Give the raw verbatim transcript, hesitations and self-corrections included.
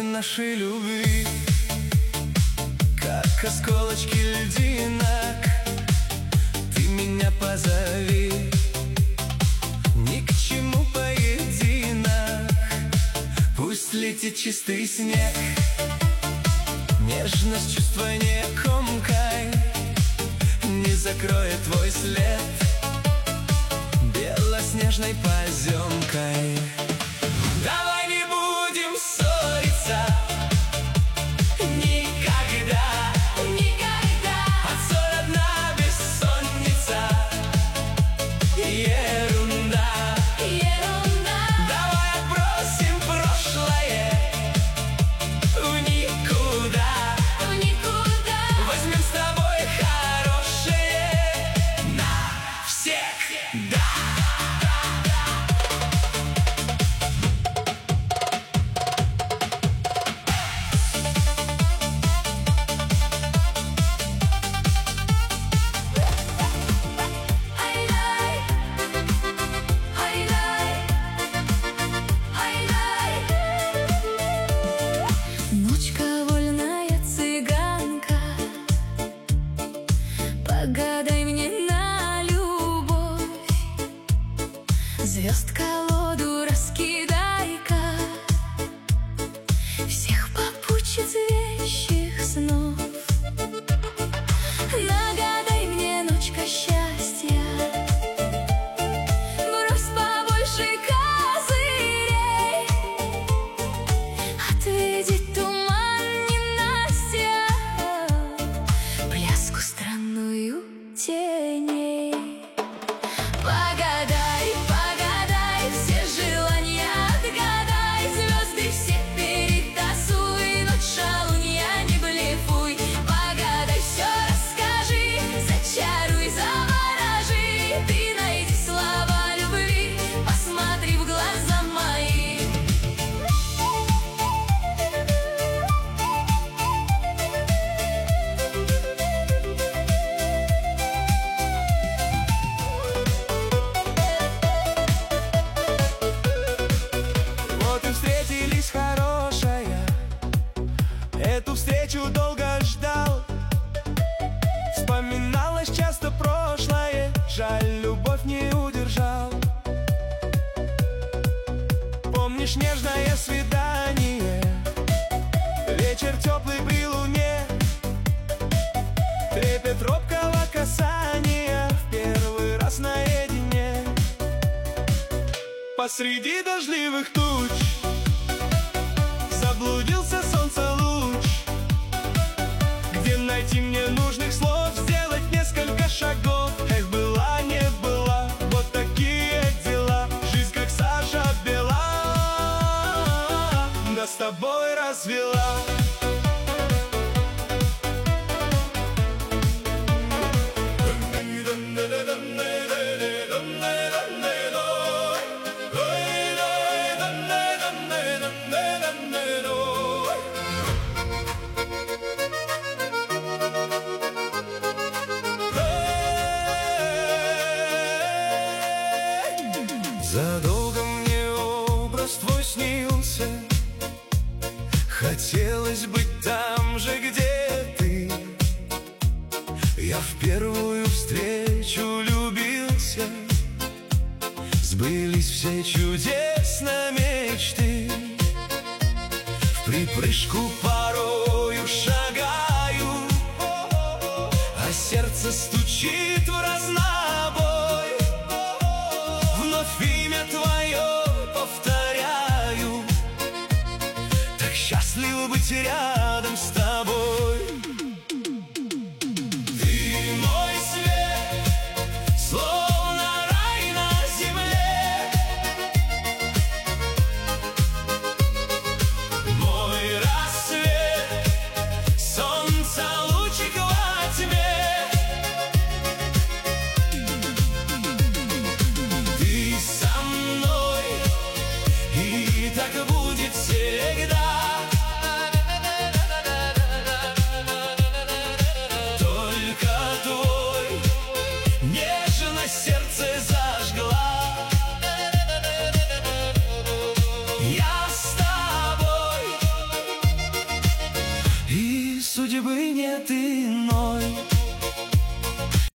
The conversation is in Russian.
искры нашей любви, как осколочки льдинок. Ты меня позови, ни к чему поединок. Пусть летит чистый снег, нежность чувства не комкай, не закроет твой след белоснежной поземкой. Давай не будем ссориться никогда, никогда. А ссор одна бессонница, ерунда, ерунда. Давай отбросим прошлое в никуда, в никуда. Возьмем с тобой хорошее навсегда. Погадай мне на любовь, звезд колоду раскидай-ка, всех попутчиц вещих снов. Нагадай мне, ночка, счастья, брось побольше козырей, отведи туман ненастья, пляску странную теней. Погадай, погадай, все желания отгадай, звезды все перетасуй, ночь шалунья, не блефуй. Погадай, все расскажи, зачаруй, заворожи, ты найди слова любви, посмотри в глаза мои. Вот и встретились, хорошая, эту встречу долго ждал. Вспоминалось часто прошлое, жаль, любовь не удержал. Помнишь нежное свидание, вечер теплый при луне, трепет робкого касания, в первый раз наедине. Посреди дождливых туч заблудился солнце луч. Где найти мне нужных слов, сделать несколько шагов? Эх, была, не была, вот такие дела. Жизнь как сажа бела, да с тобой развела. Задолго мне образ твой снился, хотелось быть там же, где ты. Я в первую встречу влюбился, сбылись все чудесно мечты. В припрыжку порою шагаю, а сердце стучит в разнобой. Вновь имя твое повторяю, так счастлив быть рядом с тобой. Ты мой свет, словно рай на земле, мой рассвет, солнце лучик во тьме. Ты со мной, и так будет всегда. судьбы нет иной.